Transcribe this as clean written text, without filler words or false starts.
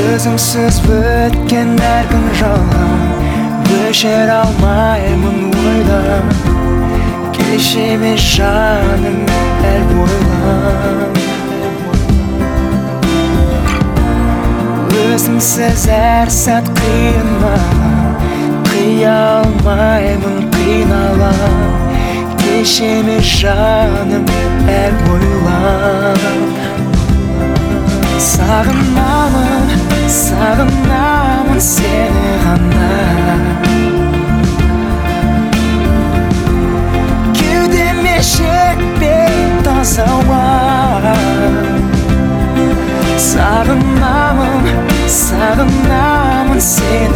өзіңсіз өткен әр күн жалған, өшіре алмаймын ойдан. Келші ме жаным әл бойлап, өзіңсіз әр сәт қиын маған, қия алмаймын қиналам. Келші ме жаным әл бойлап. Сағынамын, сағынамын сені ғана. Кеудеме жетпей таза ауа. Сағынамын, сағынамын сені